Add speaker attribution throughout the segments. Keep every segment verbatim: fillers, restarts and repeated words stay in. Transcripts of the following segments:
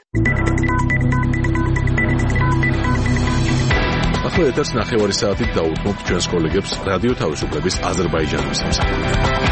Speaker 1: ახლა ეთერს ნახევარი საათით დაუთმობთ ჩვენს კოლეგებს რადიო თავისუფლების აზერბაიჯანის მსახურით.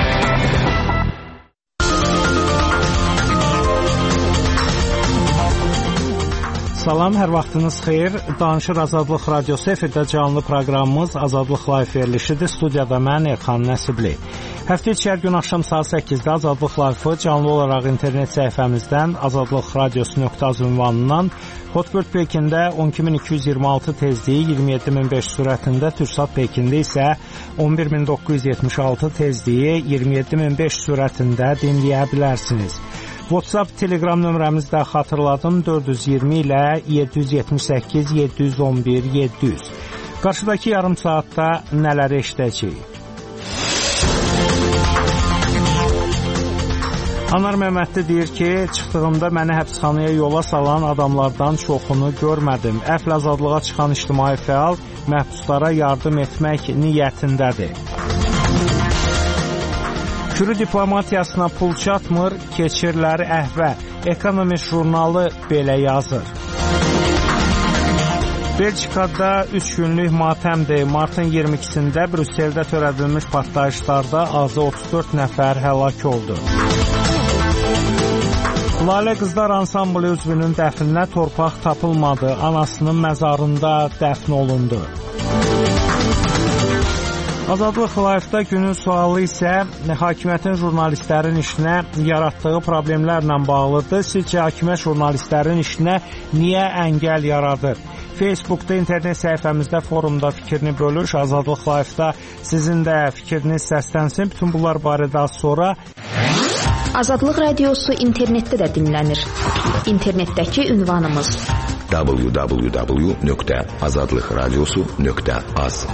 Speaker 2: Salam, hər vaxtınız xeyir. Danışır Azadlıq Radiosu efirdə canlı proqramımız Azadlıq Live verilişidir. Studiyada mən Erxan Nəsibli. Həftə içi hər gün axşam saat səkkizdə Azadlıq Live-ı canlı olaraq internet səhifəmizdən azadlıq radiosu nöqtə az ünvanından Hotbird Pekində on iki min iki yüz iyirmi altı tezliyi iyirmi yeddi min beş sürətində, Türksat Pekində isə on bir min doqquz yüz yetmiş altı tezliyi iyirmi yeddi min beş sürətində dinləyə bilərsiniz. WhatsApp, Telegram nömrəmizi də xatırladım, dörd yüz iyirmi ilə yeddi yüz yetmiş səkkiz yeddi yüz on bir yeddi yüz. Qarşıdakı yarım saatda nələri eşidəcəyik? Anar Məmmədli deyir ki, çıxdığımda məni həbsxanaya yola salan adamlardan çoxunu görmədim. Əfl azadlığa çıxan ictimai fəal məhbuslara yardım etmək niyyətindədir. Kürü diplomatiyasına pul çatmır, keçirləri əhvə. Economist jurnalı belə yazır. Belçikada üç günlük matəmdir. Martın iyirmi ikisində Brüsseldə törədilmiş partlayışlarda azı otuz dörd nəfər həlak oldu. Lalə Qızlar Ansamblı üzvünün dəfninə torpaq tapılmadı. Anasının məzarında dəfn olundu. Azadlıq Live-da günün sualı isə hakimiyyətin jurnalistlərin işinə yaratdığı problemlərlə bağlıdır. Sizcə hakimiyyət jurnalistlərin işinə niyə əngəl yaradır? Facebookda, internet səhifəmizdə, forumda fikrini bölüş. Azadlıq Live-da sizin də fikriniz səslənsin. Bütün bunlar barədə az sonra.
Speaker 3: Azadlıq Radiosu internetdə də dinlənir. İnternetdəki ünvanımız w w w nöqtə azadlıq radiosu nöqtə az.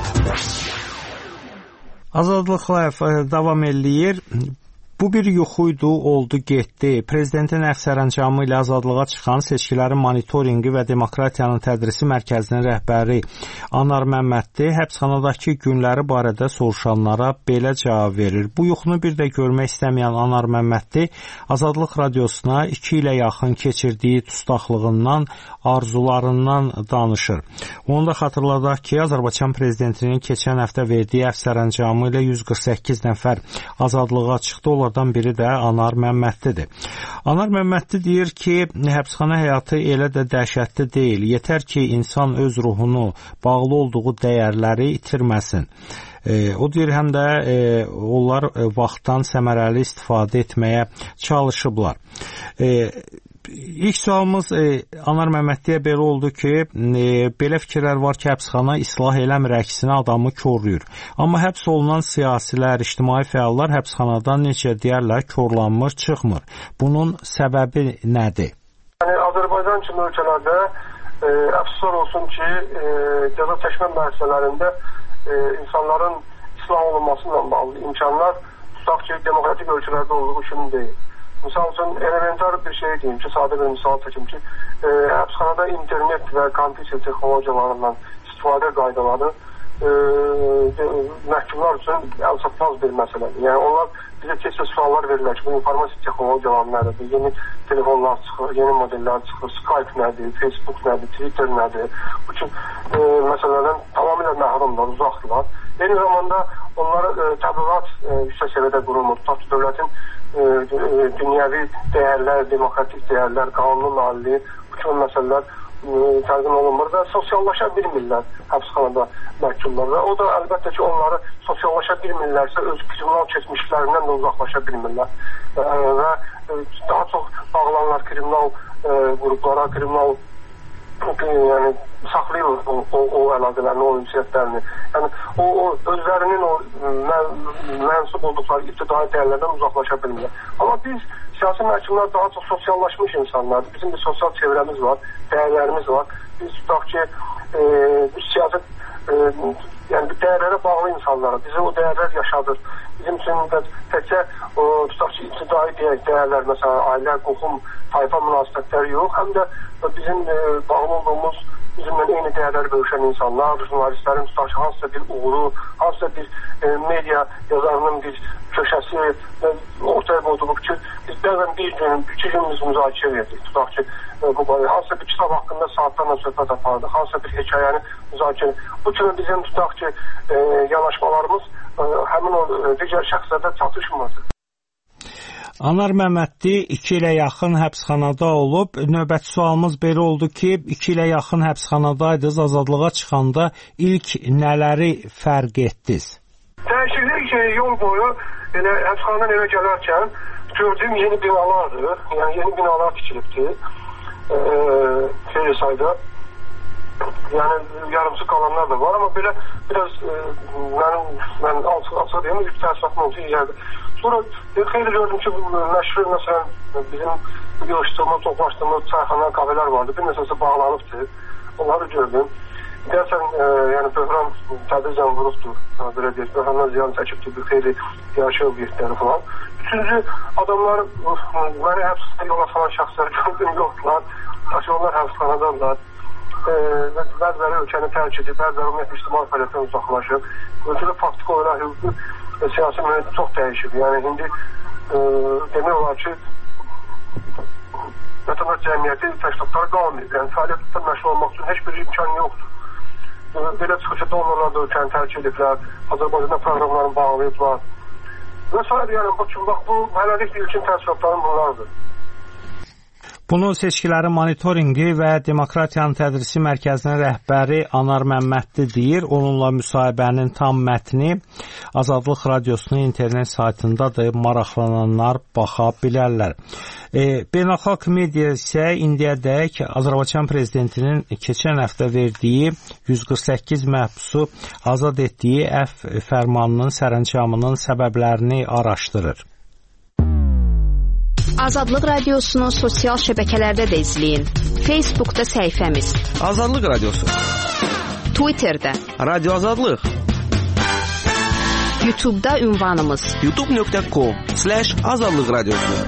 Speaker 2: Azadlıq Live davam eləyir. Bu bir yuxuydu, oldu, getdi. Prezidentin əfv sərəncamı ilə azadlığa çıxan seçkilərin monitorinqi və demokratiyanın tədrisi mərkəzinin rəhbəri Anar Məmmədli həbsxanadakı günləri barədə soruşanlara belə cavab verir. Bu yuxunu bir də görmək istəməyən Anar Məmmədli Azadlıq Radiosuna iki ilə yaxın keçirdiyi dustaqlığından, arzularından danışır. Onu da xatırladaq ki, Azərbaycan prezidentinin keçən həftə verdiyi əfv sərəncamı ilə yüz qırx səkkiz nəfər azadlığa çıxdı. Onlardan biri də Anar Məmmədlidir. Anar Məmmədli deyir ki, həbsxana həyatı elə də dəhşətli deyil. Yetər ki, insan öz ruhunu, bağlı olduğu dəyərləri itirməsin. E, o deyir, həm də e, onlar e, vaxtdan səmərəli istifadə etməyə çalışıblar. E, İlk sualımız e, Anar Məmmədliyə belə oldu ki, e, belə fikirlər var ki, həbsxana islah eləmir, əksinə adamı korlayır. Amma həbs olunan siyasilər, ictimai fəallar həbsxanadan necə deyərlər, korlanmır, çıxmır. Bunun səbəbi nədir?
Speaker 4: Yəni, Azərbaycan kimi ölkələrdə e, əfsuslar olsun ki, e, cəza çəkmə müəssisələrində e, insanların islah olunmasıyla bağlı imkanlar tutaq ki, demokratik ölkələrdə olduğu kimi deyil. Misal üçün, elementar bir şey deyim ki, sadə bir misal çəkim ki, e, həbsxanada internet və kompüter texnologiyalarından istifadə qaydaları e, məhkumlar üçün əlçatmaz bir məsələdir. Yəni, onlar bizə tez-tez suallar verirlər ki, bu informasiya texnologiyaları nədir, yeni telefonlar çıxır, yeni modellər çıxır, Skype nədir, Facebook nədir, Twitter nədir. Bu üçün e, məsələlərdən tamamilə məhrumlar, uzaqdırlar. Eyni zamanda onlara e, təbliğat e, yüksək səviyyədə qurulmur. Tutaq ki, dövlətin e, e, dünyəvi dəyərlər, demokratik dəyərlər, qanunun ali, bu kimi məsələlər e, təqdim olunmur və sosiallaşa bilmirlər həbsxanada məhkumlar və o da əlbəttə ki, onları sosiallaşa bilmirlərsə öz kriminal keçmişlərindən də uzaqlaşa bilmirlər e, və e, daha çox bağlanırlar kriminal e, qruplara, kriminal yəni saxlayırlar o, o, o əlaqələrini, o ünsiyyətlərini. Yəni o, o özlərinin o mən, mənsub olduqları ibtidai dəyərlərdən uzaqlaşa bilmirlər. Amma biz siyasi məhkumlar daha çox sosiallaşmış insanlardır. Bizim bir sosial çevrəmiz var, dəyərlərimiz var. Biz tutaq ki, e, biz siyasət e, yəni bir dəyərlərə bağlı insanlara, bizi o dəyərlər yaşadır. Bizim üçün də təkcə o tutaq ki, ibtidai deyək dəyərlər, məsələn, ailə, qohum, tayfa münasibətləri yox, həm də bizim e, bağlı olduğumuz, bizimlə eyni dəyərləri bölüşən insanlar, jurnalistlərin tutaq ki, hansısa bir uğuru, hansısa bir e, media yazarının bir köşəsi və ortaya qoyduğu ki, biz bəzən bir gün, iki gün biz müzakirə verdik. Tutaq ki, e, bu hansısa bir kitab haqqında saatlarla söhbət apardı, hansısa bir hekayəni müzakirə. Bu kimi bizim tutaq ki, e, yanaşmalarımız e, həmin o e, digər şəxslərdə çatışmırdı.
Speaker 2: Anar Məmmədli iki ilə yaxın həbsxanada olub. Növbəti sualımız belə oldu ki, iki ilə yaxın həbsxanadaydınız, azadlığa çıxanda ilk nələri fərq etdiniz?
Speaker 4: Dəyişiklik ki, yol boyu elə həbsxanadan evə gələrkən gördüyüm yeni binalardır. Yəni yeni binalar tikilibdir. E, xeyli sayda. Yəni yarımçı qalanlar da var, amma belə biraz e, mənim mən açıq deyim, ilk təəssüratım oldu yerdə. Sonra e, xeyli gördüm ki, məşhur məsələn bizim yığışdırma, toplaşdırma çayxana, kahvelər vardı. Bir nəsəsə bağlanıbdır. Onları gördüm. Deyəsən, e, yəni böhran tədricən vurubdur. Belə deyək, böhrandan ziyan çəkibdir, bir xeyli yaşayı obyektləri falan. Üçüncü, adamlar məni həbsxanada yola salan şəxsləri gördüm, yoxdular. Taşı onlar həbsxanadadılar. E, bəziləri ölkəni tərk edib, bəziləri ümumiyyətlə ictimai fəaliyyətdən uzaqlaşıb. Ölkədə faktiki olaraq hüquqi e, siyasi mühit çox dəyişib. Yəni indi e, demək olar ki, vətəndaş cəmiyyəti təşkilatları qalmayıb. Yəni fəaliyyətlə məşğul olmaq üçün heç bir imkan yoxdur. E, belə çıxışı donorlar da ölkəni tərk ediblər, Azərbaycanda proqramlarını bağlayıblar. Və s. Yəni bu kimi bax, bu hələlik ilkin təəssüratların bunlardır.
Speaker 2: Bunu seçkilərin monitorinqi və Demokratiyanın Tədrisi Mərkəzinin rəhbəri Anar Məmmədli deyir. Onunla müsahibənin tam mətni Azadlıq Radiosunun internet saytındadır. Maraqlananlar baxa bilərlər. E, Beynəlxalq media isə indiyədək Azərbaycan prezidentinin keçən həftə verdiyi yüz qırx səkkiz məhbusu azad etdiyi əfv fərmanının sərəncamının səbəblərini araşdırır.
Speaker 3: Azadlıq Radiosunu sosial şəbəkələrdə də izləyin. Facebookda səhifəmiz
Speaker 5: Azadlıq Radiosu,
Speaker 3: Twitterdə
Speaker 5: Radio Azadlıq,
Speaker 3: YouTube'da ünvanımız
Speaker 5: youtube nöqtə com slash azadlıq radiosu.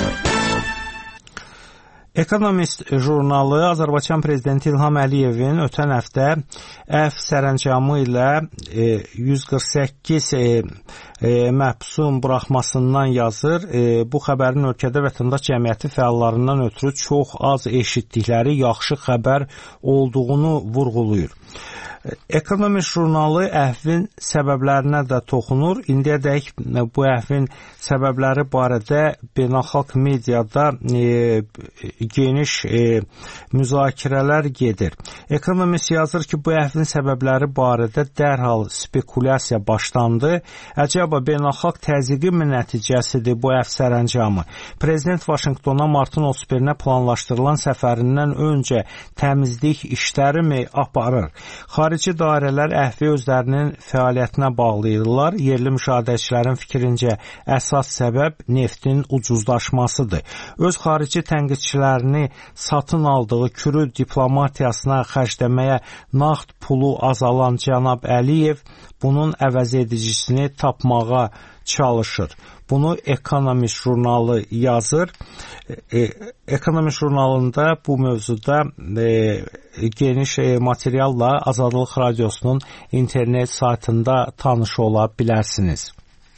Speaker 2: Economist jurnalı Azərbaycan Prezidenti İlham Əliyevin ötən həftə əfv sərəncamı ilə e, yüz qırx səkkiz e, e, məhbusun buraxmasından yazır. E, bu xəbərin ölkədə vətəndaş cəmiyyəti fəallarından ötürü çox az eşitdikləri yaxşı xəbər olduğunu vurğulayır. Economist jurnalı əhvin səbəblərinə də toxunur. İndiyədək bu əhvin səbəbləri barədə beynəlxalq mediada e, geniş e, müzakirələr gedir. Economist yazır ki, bu əhvin səbəbləri barədə dərhal spekulyasiya başlandı. Əcəba beynəlxalq təzyiqi mi nəticəsidir bu əhv sərəncamı? Prezident Vaşinqtona martın otuz birinə planlaşdırılan səfərindən öncə təmizlik işləri mi aparır? Xarici dairələr əhvi özlərinin fəaliyyətinə bağlayırlar. Yerli müşahidəçilərin fikrincə əsas səbəb neftin ucuzlaşmasıdır. Öz xarici tənqidçilərini satın aldığı kürü diplomatiyasına xərcləməyə nağd pulu azalan cənab Əliyev bunun əvəz edicisini tapmağa çalışır. Bunu Economist jurnalı yazır. E, Economist jurnalında bu mövzuda e, geniş e, materialla Azadlıq Radiosunun internet saytında tanış ola bilərsiniz.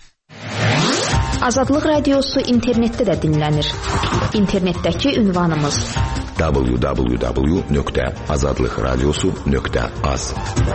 Speaker 3: Azadlıq Radiosu internetdə də dinlənir. İnternetdəki ünvanımız
Speaker 6: w w w nöqtə azadlıq radiosu nöqtə az.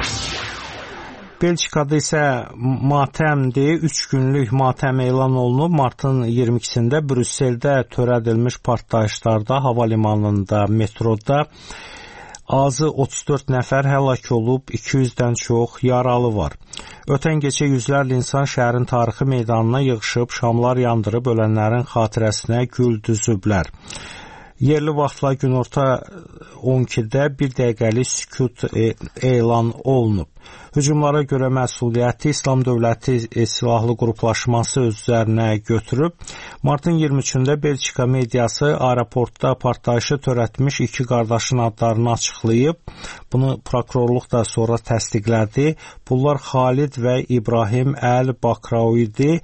Speaker 2: Belçikada isə matəmdir. Üç günlük matəm elan olunub. Martın iyirmi ikisində Brüsseldə törədilmiş partlayışlarda hava limanında, metroda azı otuz dörd nəfər həlak olub, iki yüzdən çox yaralı var. Ötən gecə yüzlərlə insan şəhərin tarixi meydanına yığışıb, şamlar yandırıb ölənlərin xatirəsinə gül düzüblər. Yerli vaxtla günorta on ikidə bir dəqiqəlik sükut e, elan olunub. Hücumlara görə məsuliyyəti İslam Dövləti e, silahlı qruplaşması öz üzərinə götürüb. Martın iyirmi üçündə Belçika mediası aeroportda partlayışı törətmiş iki qardaşın adlarını açıqlayıb. Bunu prokurorluq da sonra təsdiqlədi. Bunlar Xalid və İbrahim Əl-Bakraoui idi.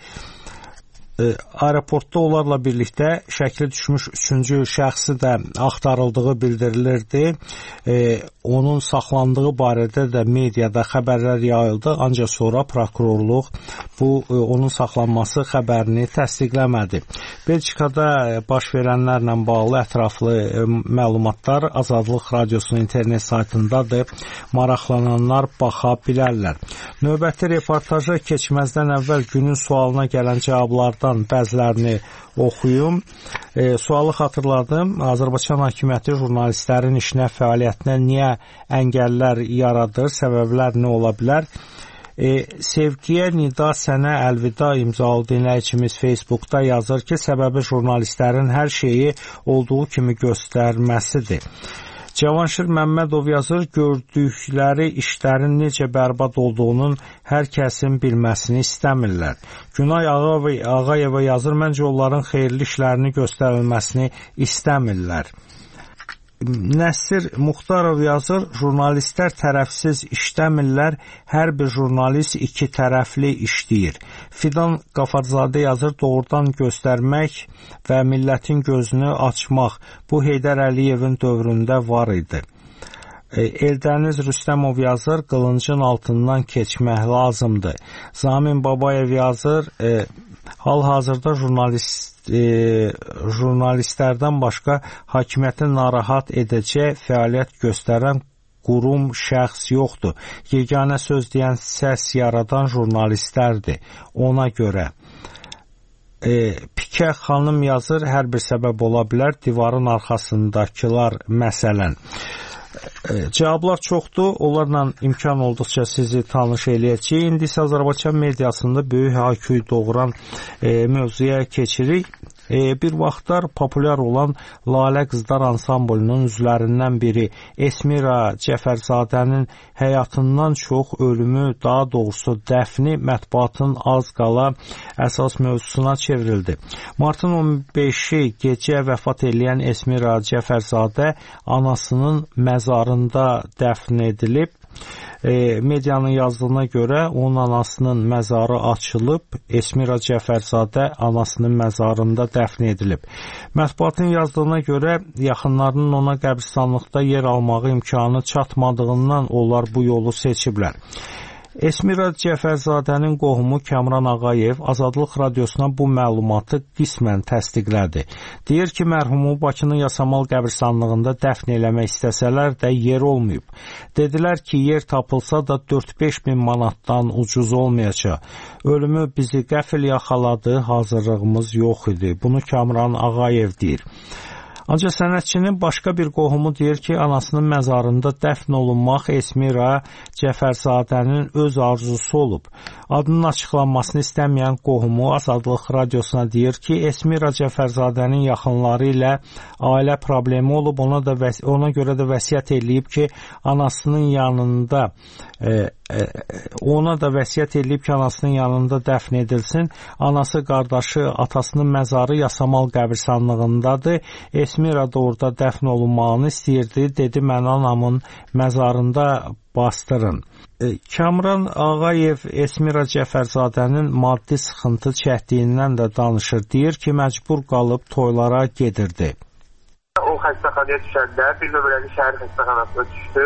Speaker 2: Aeroportda onlarla birlikdə şəkli düşmüş üçüncü şəxsi də axtarıldığı bildirilirdi. E, onun saxlandığı barədə də mediada xəbərlər yayıldı, ancaq sonra prokurorluq bu e, onun saxlanması xəbərini təsdiqləmədi. Belçikada baş verənlərlə bağlı ətraflı e, məlumatlar Azadlıq Radiosunun internet saytındadır. Maraqlananlar baxa bilərlər. Növbəti reportaja keçməzdən əvvəl günün sualına gələn cavablardan bəzilərini oxuyum. E, sualı xatırladım. Azərbaycan hakimiyyəti jurnalistlərin işinə, fəaliyyətinə niyə əngəllər yaradır? Səbəblər nə ola bilər? E, sevgiyə nida, sənə əlvida imzalı dinləyicimiz Facebookda yazır ki, səbəbi jurnalistlərin hər şeyi olduğu kimi göstərməsidir. Cavanşir Məmmədov yazır, gördükləri işlərin necə bərbad olduğunun hər kəsin bilməsini istəmirlər. Günay Ağayeva yazır, məncə onların xeyirli işlərini göstərilməsini istəmirlər. Nəsir Muxtarov yazır, jurnalistlər tərəfsiz işləmirlər, hər bir jurnalist iki tərəfli işləyir. Fidan Qafarzadə yazır, doğrudan göstərmək və millətin gözünü açmaq bu Heydər Əliyevin dövründə var idi. Eldəniz Rüstəmov yazır, qılıncın altından keçmək lazımdır. Zamin Babayev yazır, e, hal-hazırda jurnalist E, jurnalistlərdən başqa hakimiyyəti narahat edəcək fəaliyyət göstərən qurum, şəxs yoxdur. Yeganə söz deyən, səs yaradan jurnalistlərdir. Ona görə e, Pikə xanım yazır, hər bir səbəb ola bilər, divarın arxasındakılar məsələn. E, cavablar çoxdur, onlarla imkan olduqca sizi tanış eləyəcək. İndi isə Azərbaycan mediasında böyük hay-küy doğuran e, mövzuya keçirik. E, bir vaxtlar populyar olan Lalə Qızlar ansamblının üzvlərindən biri Esmira Cəfərzadənin həyatından çox ölümü, daha doğrusu dəfni mətbuatın az qala əsas mövzusuna çevrildi. Martın on beşi gecə vəfat edən Esmira Cəfərzadə anasının məzarında dəfn edilib. E, medianın yazdığına görə onun anasının məzarı açılıb, Esmira Cəfərzadə anasının məzarında dəfn edilib. Mətbuatın yazdığına görə yaxınlarının ona qəbristanlıqda yer almağı imkanı çatmadığından onlar bu yolu seçiblər. Esmira Cəfərzadənin qohumu Kamran Ağayev Azadlıq Radiosuna bu məlumatı qismən təsdiqlədi. Deyir ki, mərhumu Bakının Yasamal qəbristanlığında dəfn eləmək istəsələr də yer olmayıb. Dedilər ki, yer tapılsa da dörd beş min manatdan ucuz olmayacaq. Ölümü bizi qəfil yaxaladı, hazırlığımız yox idi. Bunu Kamran Ağayev deyir. Ancaq sənətçinin başqa bir qohumu deyir ki, anasının məzarında dəfn olunmaq Esmira Cəfərzadənin öz arzusu olub. Adının açıqlanmasını istəməyən qohumu Azadlıq Radiosuna deyir ki, Esmira Cəfərzadənin yaxınları ilə ailə problemi olub, ona da ona görə də vəsiyyət eləyib ki, anasının yanında e, e, ona da vəsiyyət eləyib ki, anasının yanında dəfn edilsin. Anası, qardaşı, atasının məzarı Yasamal qəbristanlığındadır. Esmira da orada dəfn olunmağını istəyirdi. Dedi, mən anamın məzarında bastırın. E, Kamran Ağayev Esmira Cəfərzadənin maddi sıxıntı çəkdiyindən də danışır. Deyir ki, məcbur qalıb toylara gedirdi.
Speaker 4: O xəstəxanaya düşəndə bir nömrəli şəhər xəstəxanasına düşdü.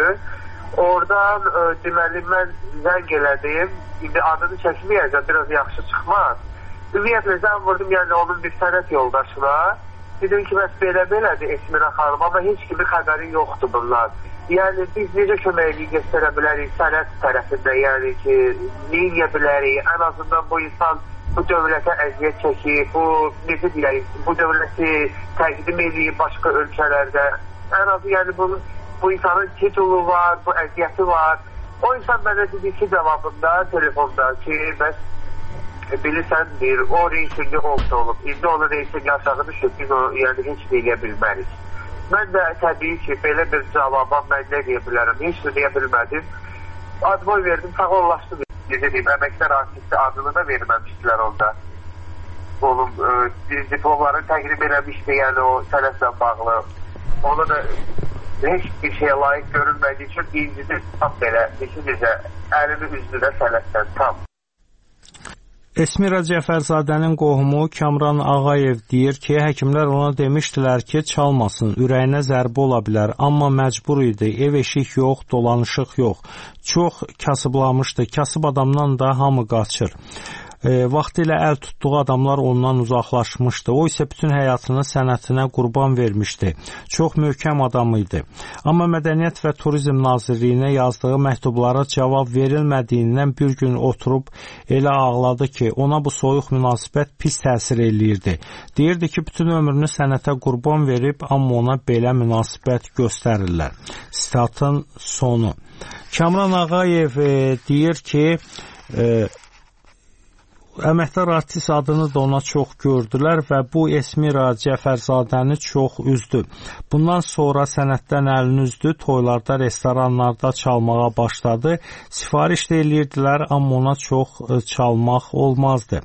Speaker 4: Oradan e, deməli mən zəng elədim. İndi adını çəkməyəcəm, biraz yaxşı çıxmaz. Ümumiyyətlə zəng vurdum, yəni onun bir sənət yoldaşına. Dedim ki, bəs belə-belədir Esmira xanım, amma heç kimi xəbəri yoxdur bunlar. Yəni, biz necə köməkliyi göstərə bilərik sənət tərəfində, yəni ki, neyyə bilərik, ən azından bu insan bu dövlətə əziyyət çəkir, bu, necə deyək, bu dövləti təqdim edib başqa ölkələrdə. Ən azı, yəni, bu, bu insanın titulu var, bu əziyyəti var. O insan mənə dedi ki, cavabında, telefonda ki, bəs bilirsən, deyir, o reytingi olsa olub. İndi onun reytingi aşağı düşüb, biz onu yəni, heç deyə bilmərik.
Speaker 7: Mən də təbii ki, belə bir cavaba mən nə deyə bilərəm, heç nə deyə bilmədim. Adımı verdim, sağollaşdım. Necə deyim, əməkdar artisti adını da verməmişdilər onda. Onun e, diplomlarını təqdim eləmişdi, yəni o sənətlə bağlı. Ona da heç bir şeyə layiq görülmədiyi üçün incidir, tam belə, necə əlini üzdü də sənətdən, tam.
Speaker 2: Esmira Cəfərzadənin qohumu Kamran Ağayev deyir ki, həkimlər ona demişdilər ki, çalmasın, ürəyinə zərbə ola bilər, amma məcbur idi, ev eşik yox, dolanışıq yox. Çox kasıblamışdı, kasıb adamdan da hamı qaçır. E, vaxtilə əl tutduğu adamlar ondan uzaqlaşmışdı. O isə bütün həyatını sənətinə qurban vermişdi. Çox möhkəm adam idi. Amma Mədəniyyət və Turizm Nazirliyinə yazdığı məktublara cavab verilmədiyindən bir gün oturub elə ağladı ki, ona bu soyuq münasibət pis təsir eləyirdi. Deyirdi ki, bütün ömrünü sənətə qurban verib, amma ona belə münasibət göstərirlər. Statın sonu. Kamran Ağayev e, deyir ki, e, əməkdar artist adını da ona çox gördülər və bu Esmira Cəfərzadəni çox üzdü. Bundan sonra sənətdən əlini üzdü, toylarda, restoranlarda çalmağa başladı. Sifariş də eləyirdilər, amma ona çox çalmaq olmazdı.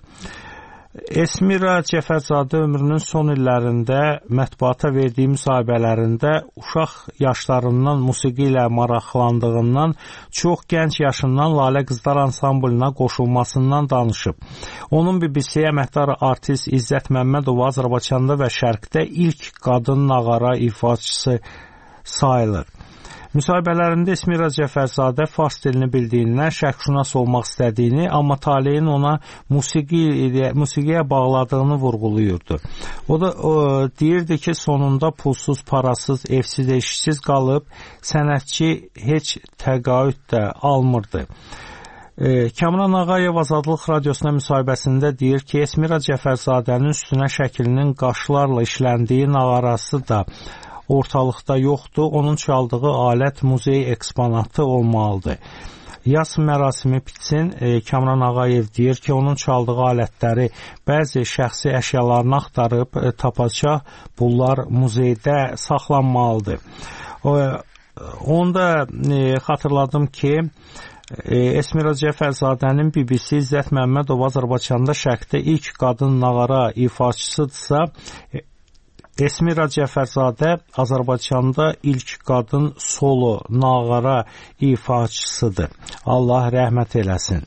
Speaker 2: Esmira Cəfərzadə ömrünün son illərində mətbuata verdiyi müsahibələrində uşaq yaşlarından musiqi ilə maraqlandığından, çox gənc yaşından Lalə Qızlar ansamblına qoşulmasından danışıb. Onun B B C əməkdar artist İzzət Məmmədova Azərbaycanda və Şərqdə ilk qadın nağara ifaçısı sayılır. Müsahibələrində Esmira Cəfərzadə fars dilini bildiyindən şərqşünas olmaq istədiyini, amma taleyin ona musiqi, musiqiyə bağladığını vurğulayırdı. O da o, deyirdi ki, sonunda pulsuz, parasız, evsiz, eşsiz qalıb, sənətçi heç təqaüd də almırdı. E, Kamran Ağayev Azadlıq Radiosuna müsahibəsində deyir ki, Esmira Cəfərzadənin üstünə şəklinin qaşlarla işləndiyi nağarası da ortalıqda yoxdur, onun çaldığı alət muzey eksponatı olmalıdır. Yas mərasimi bitsin, e, Kamran Ağayev deyir ki, onun çaldığı alətləri bəzi şəxsi əşyalarını axtarıb e, tapacaq, bunlar muzeydə saxlanmalıdır. O, onda e, xatırladım ki, e, Esmira Cəfərzadənin B B C İzzət Məmmədov Azərbaycanda Şərqdə ilk qadın nağara ifaçısıdırsa, e, Esmira Cəfərzadə Azərbaycanda ilk qadın solo nağara ifaçısıdır. Allah rəhmət eləsin.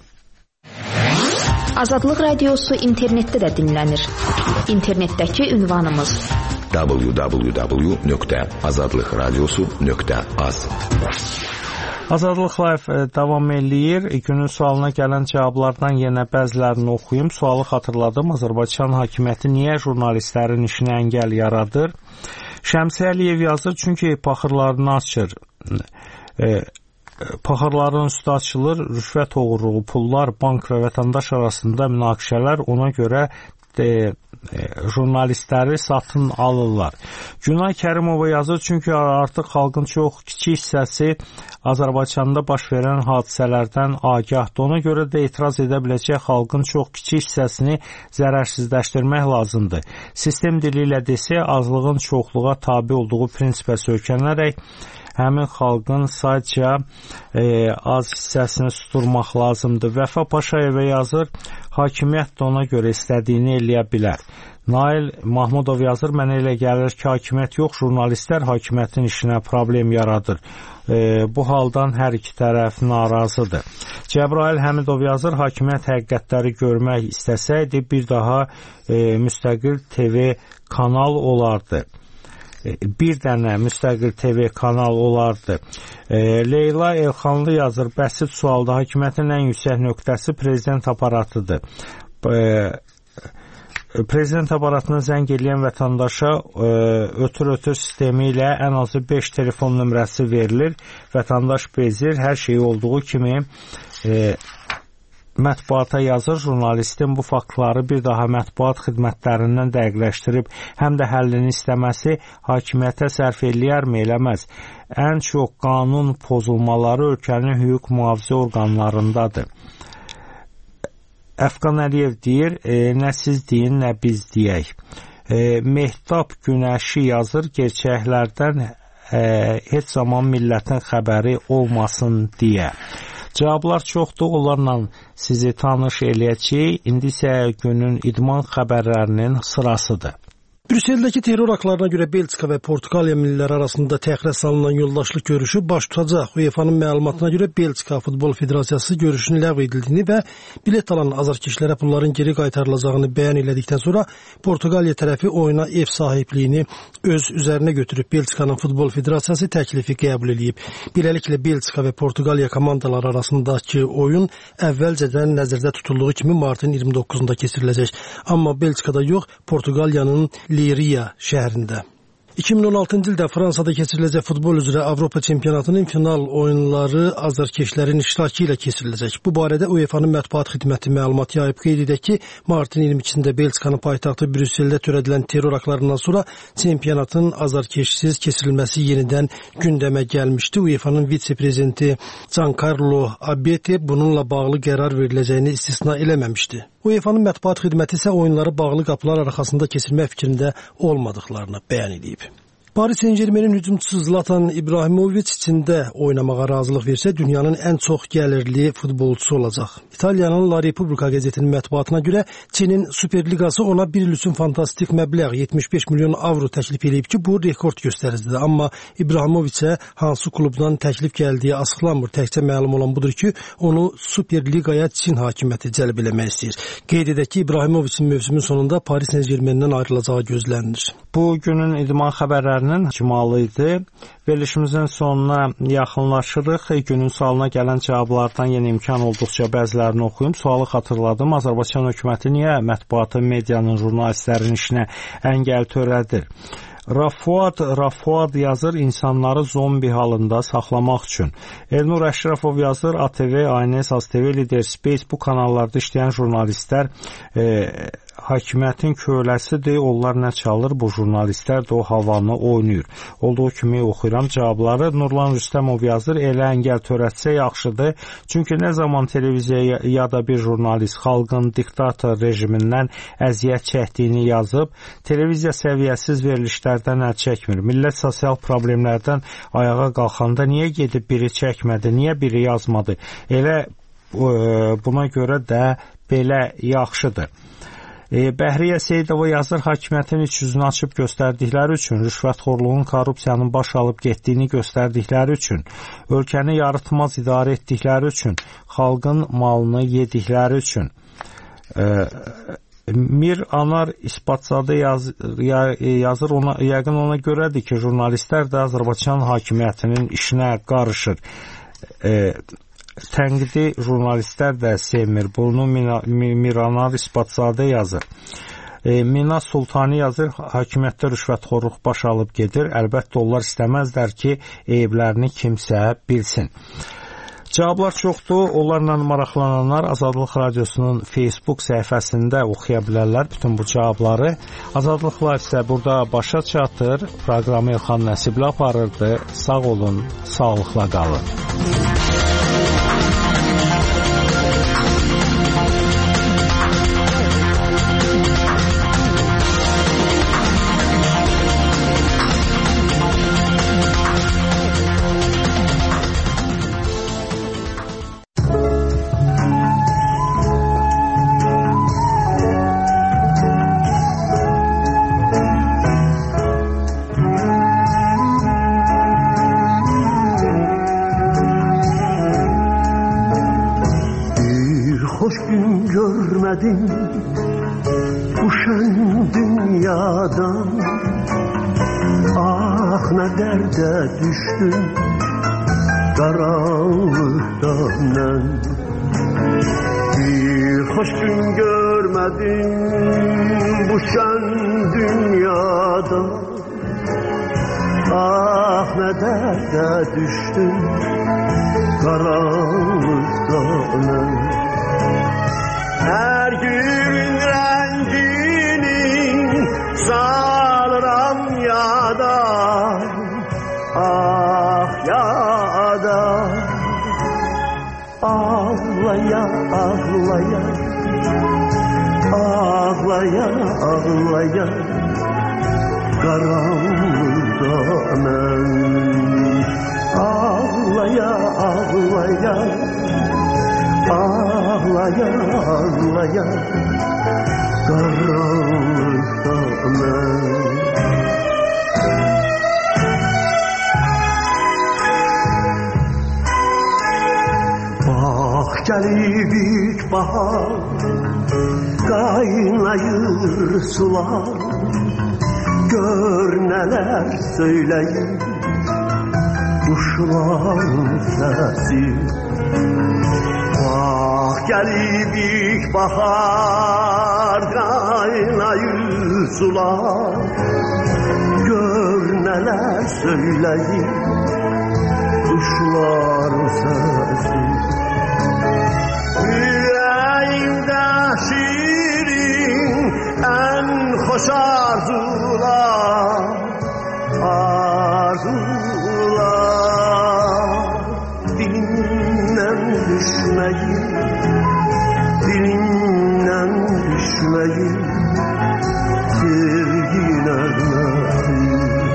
Speaker 3: Azadlıq Radiosu internetdə də dinlənir. İnternetdəki ünvanımız
Speaker 6: w w w nöqtə azadlıqradiosu nöqtə az.
Speaker 2: Azadlıq Live davam eləyir. Günün sualına gələn cavablardan yenə bəzilərini oxuyum. Sualı xatırladım. Azərbaycan hakimiyyəti niyə jurnalistlərin işinə əngəl yaradır? Şəmsi Əliyev yazır, çünki paxırlarını açır. E, paxırların üstü açılır, rüşvət oğurluğu, pullar, bank və vətəndaş arasında münaqişələr, ona görə de, e, jurnalistləri satın alırlar. Günay Kərimova yazır, çünki artıq xalqın çox kiçik hissəsi Azərbaycanda baş verən hadisələrdən agahdır. Ona görə də etiraz edə biləcək xalqın çox kiçik hissəsini zərərsizləşdirmək lazımdır. Sistem dili ilə desə, azlığın çoxluğa tabi olduğu prinsipə söykənərək həmin xalqın sadəcə e, az hissəsini susturmaq lazımdır. Vəfa Paşayeva yazır, hakimiyyət də ona görə istədiyini eləyə bilər. Nail Mahmudov yazır, mənə elə gəlir ki, hakimiyyət yox, jurnalistlər hakimiyyətin işinə problem yaradır. E, bu haldan hər iki tərəf narazıdır. Cəbrail Həmidov yazır, hakimiyyət həqiqətləri görmək istəsəydi, bir daha e, müstəqil T V kanal olardı. Bir dənə müstəqil T V kanal olardı. E, Leyla Elxanlı yazır, bəsit sualda hakimiyyətin ən yüksək nöqtəsi prezident aparatıdır. E, prezident aparatına zəng edən vətəndaşa e, ötür-ötür sistemi ilə ən azı beş telefon nömrəsi verilir. Vətəndaş bezir, hər şey olduğu kimi e, mətbuata yazır. Jurnalistin bu faktları bir daha mətbuat xidmətlərindən dəqiqləşdirib həm də həllini istəməsi hakimiyyətə sərf eləyərmi, eləməz. Ən çox qanun pozulmaları ölkənin hüquq mühafizə orqanlarındadır. Əfqan Əliyev deyir, e, nə siz deyin, nə biz deyək. E, Mehtap Günəşi yazır, gerçəklərdən e, heç zaman millətin xəbəri olmasın deyə. Cavablar çoxdur, onlarla sizi tanış eləyəcək. İndi isə günün idman xəbərlərinin sırasıdır.
Speaker 8: Brüsseldəki terror aktlarına görə Belçika və Portuqaliya milliləri arasında təxirə salınan yoldaşlıq görüşü baş tutacaq. UEFA-nın məlumatına görə Belçika Futbol Federasiyası görüşün ləğv edildiyini və bilet alan azarkeşlərə pulların geri qaytarılacağını bəyan elədikdən sonra Portuqaliya tərəfi oyuna ev sahibliyini öz üzərinə götürüb. Belçikanın Futbol Federasiyası təklifi qəbul edib. Beləliklə Belçika və Portuqaliya komandaları arasındakı oyun əvvəlcədən nəzərdə tutulduğu kimi martın iyirmi doqquzunda keçiriləcək. Amma Belçikada yox, Portuqaliyanın Liriya şəhərində. iki min on altıncı ildə Fransada keçiriləcək futbol üzrə Avropa çempionatının final oyunları azarkeşlərin iştirakı ilə keçiriləcək. Bu barədə UEFA-nın mətbuat xidməti məlumat yayıb. Qeyd edək ki, martın iyirmi ikisində Belçikanın paytaxtı Brüsseldə törədilən terror aktlarından sonra çempionatın azarkeşsiz keçirilməsi yenidən gündəmə gəlmişdi. UEFA-nın vitse-prezidenti Giancarlo Abete bununla bağlı qərar veriləcəyini istisna eləməmişdi. UEFA-nın mətbuat xidməti isə oyunları bağlı qapılar arxasında keçirmək fikrində olmadıqlarını bəyan edib. Paris Saint-Germainin hücumçusu Zlatan İbrahimovic içində oynamağa razılıq versə dünyanın ən çox gəlirli futbolçusu olacaq. İtaliyanın La Repubblica qəzetinin mətbuatına görə Çinin Superligası ona bir il üçün fantastik məbləğ yetmiş beş milyon avro təklif edib ki, bu rekord göstəricidir. Amma İbrahimovicə hansı klubdan təklif gəldiyi açıqlanmır. Təkcə məlum olan budur ki, onu Superligaya Çin hakimiyyəti cəlb eləmək istəyir. Qeyd edək ki, İbrahimovicin mövsümün sonunda Paris Saint-Germainindən ayrılacağı gözlənilir.
Speaker 2: Bu günün idman xəbərləri icmalı idi. Verilişimizin sonuna yaxınlaşırıq. Günün sualına gələn cavablardan yenə imkan olduqca bəzilərini oxuyum. Sualı xatırladım. Azərbaycan hökuməti niyə mətbuatın, medianın, jurnalistlərin işinə əngəl törədir? Rafuad, Rafuad yazır, insanları zombi halında saxlamaq üçün. Elnur Əşrafov yazır, A T V, A N S, A Z T V, Lider Space bu kanallarda işləyən jurnalistlər e, hakimiyyətin köləsidir. Onlar nə çalır? Bu jurnalistlər də o havanı oynayır. Olduğu kimi oxuyuram cavabları. Nurlan Rüstəmov yazır, elə əngəl törətsə yaxşıdır. Çünki nə zaman televiziyaya ya da bir jurnalist xalqın diktator rejimindən əziyyət çəkdiyini yazıb, televiziya səviyyəsiz verilişlərdən əl çəkmir. Millət sosial problemlərdən ayağa qalxanda niyə gedib biri çəkmədi, niyə biri yazmadı? Elə buna görə də belə yaxşıdır. Bəhriyə Seyidova yazır, hakimiyyətin iç yüzünü açıb göstərdikləri üçün, rüşvətxorluğun, korrupsiyanın baş alıb getdiyini göstərdikləri üçün, ölkəni yarıtmaz idarə etdikləri üçün, xalqın malını yedikləri üçün. Mir Anar İspatzadə yaz, yazır, ona, yəqin ona görədir ki, jurnalistlər də Azərbaycan hakimiyyətinin işinə qarışır. E, Tənqidi jurnalistlər də sevmir. Bunu Miranar İspatzadə yazır. E, Mina Sultani yazır, hakimiyyətdə rüşvətxorluq baş alıb gedir. Əlbəttə onlar istəməzlər ki, eyiblərini kimsə bilsin. Cavablar çoxdur. Onlarla maraqlananlar Azadlıq Radiosunun Facebook səhifəsində oxuya bilərlər bütün bu cavabları. Azadlıqlar isə burada başa çatır. Proqramı Elxan Nəsibli aparırdı. Sağ olun, sağlıqla qalın.
Speaker 9: Bu şən dünyadan ah nə dərdə düşdüm qaranlıqdan mən bir xoş gün görmədim bu şən dünyadan ah nə dərdə düşdüm qaranlıqdan mən her gün renginin salıram yada ah yada ağlaya ağlaya ağlaya ağlaya qaranlıqda mən ağlaya ağlaya ağlaya ağlaya qaranlıqda mən bax gəlib ilk bahar qaynayır sular gör nələr söyləyir quşların səsi bax gəlib ilk bahar qaynayır sular gör nələr söyləyir quşların səsi yüreğimdə şirin ən xoş arzular arzular dilimdən düşməyin dilimdən düşməyin sevgi nəğməsi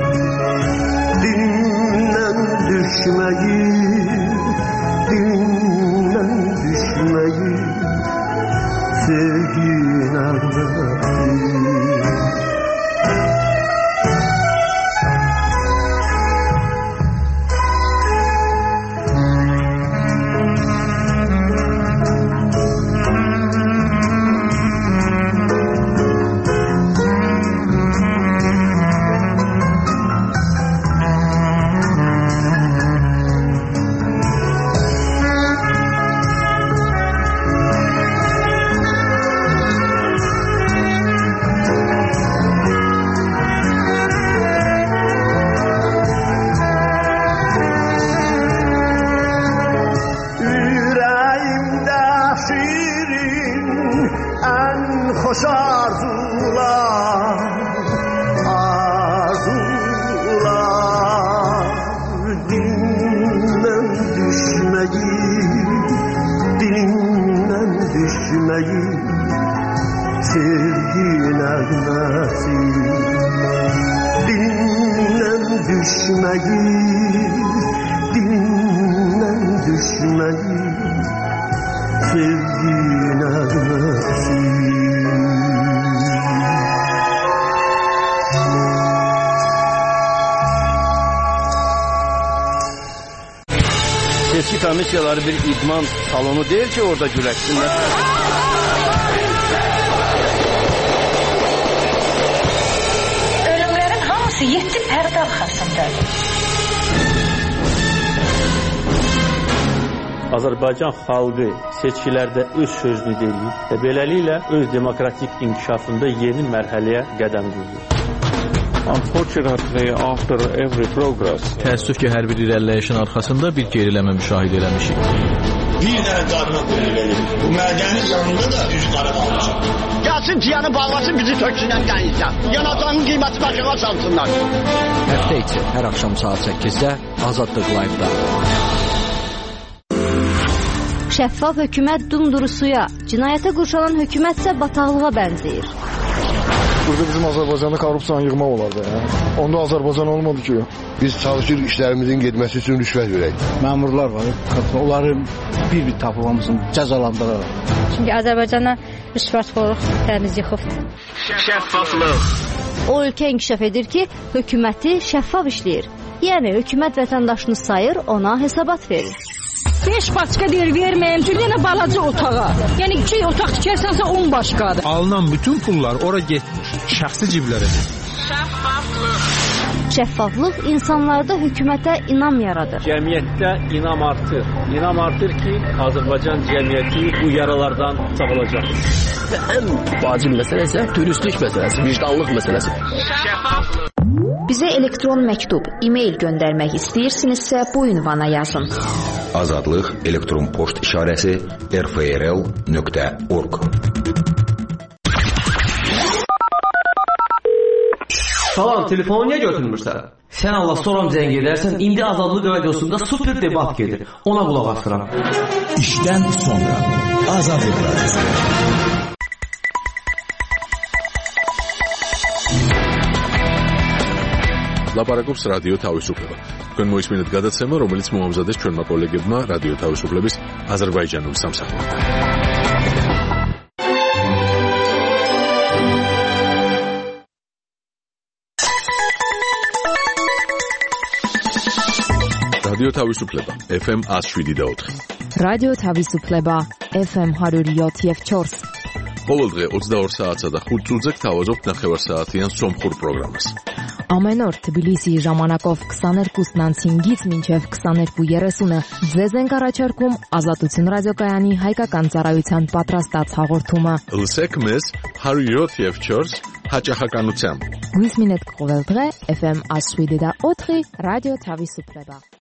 Speaker 9: dilimdən düşməyin dilimdən düşməyin sevgi nəğməsi xoş arzular arzular dilimdən düşməyin dilimdən düşməyin sevgi nəğməsi dilimdən düşməyin dilimdən düşməyin sevgi nəğməsi
Speaker 5: Seçki komissiyaları bir idman salonu deyil ki orada güləşsinlər.
Speaker 10: Ölümlərin hamısı yeddi pərdə arxasındadır.
Speaker 11: Azərbaycan xalqı seçkilərdə öz sözünü deyir və beləliklə öz demokratik inkişafında yeni mərhələyə qədəm qoyur.
Speaker 12: Unfortunately, after every progress,
Speaker 13: təəssüf ki, hər bir irəliləyişin arxasında bir geriləmə müşahidə eləmişik.
Speaker 14: Bir dənə qarına qoyulur. Bu mədənin yanında da düz qara qalmışam. Gəlsin ciyanı bağlasın, bizi töksünən dənizdən. Yanacağın qiyməti başına salsınlar.
Speaker 15: Həftə içi hər axşam saat səkkizdə Azadlıq Live-da.
Speaker 3: Şəffaf hökumət dumduru suya, cinayətə qurşalan hökumət isə bataqlığa bənzəyir.
Speaker 16: Burada bizim Azərbaycanda korrupsiyanı yığmaq olardı. Ya. Onda Azərbaycan olmadı ki.
Speaker 17: Biz çalışırıq işlərimizin getməsi üçün rüşvət verək.
Speaker 18: Məmurlar var, onların bir-bir tapılmamızın cəzalandıraraq.
Speaker 19: Çünki Azərbaycana rüşvətxorluq təmiz yıxıbdır.
Speaker 5: Şəffaflıq.
Speaker 3: O ölkə inkişaf edir ki, hökuməti şəffaf işləyir. Yəni hökumət vətəndaşını sayır, ona hesabat verir.
Speaker 19: beş başqa deyir verməyim, çünki yenə balaca otağa. Yəni iki otaq tikərsənsə on başqadır.
Speaker 20: Alınan bütün pullar ora getmir, şəxsi ciblərə.
Speaker 3: Şəffaflıq. Şəffaflıq insanlarda hökumətə inam yaradır.
Speaker 11: Cəmiyyətdə inam artır. İnam artır ki, Azərbaycan cəmiyyəti bu yaralardan sağalacaq.
Speaker 21: Və ən vacib məsələ isə dürüstlük məsələsi, vicdanlıq məsələsi.
Speaker 3: Şəffaflıq. Bizə elektron məktub, e-mail göndərmək istəyirsinizsə bu ünvana yazın.
Speaker 6: Azadlıq elektron poçt işarəsi r f r l nöqtə org.
Speaker 5: Salam, telefonu niyə götürmürsən? Sən Allah soram zəng edərsən, indi Azadlıq radiosunda super debat gedir. Ona qulaq asıram.
Speaker 22: İşdən sonra Azadlıq radiosu.
Speaker 1: ლაპარაკობს რადიო თავისუფლება. თქვენ მოისმინეთ გადაცემა, რომელიც მოამზადეს ჩვენმა კოლეგებმა რადიო თავისუფლების აზერბაიჯანული სამსახურიდან. რადიო თავისუფლება ეფ ემ one oh seven და four.
Speaker 4: რადიო თავისუფლება ეფ ემ one oh seven და four.
Speaker 1: ყოველდღე ოცდაორ საათსა და ხუთ წუთზე გთავაზობთ ნახევარსაათიან სომხურ პროგრამას.
Speaker 4: Ամեն օր Թբիլիսիի ժամանակով twenty-two հինգից մինչև twenty-two thirty ձեզ ենք առաջարկում Ազատություն ռադիոկայանի հայկական ծառայության պատրաստած հաղորդումը։
Speaker 1: Լսեք մեզ one oh seven და four հաճախականությամբ։
Speaker 4: Գույս մինետ կողել դղե էֆ էմ one oh seven და four ռադիո Թավիսուպլեբա։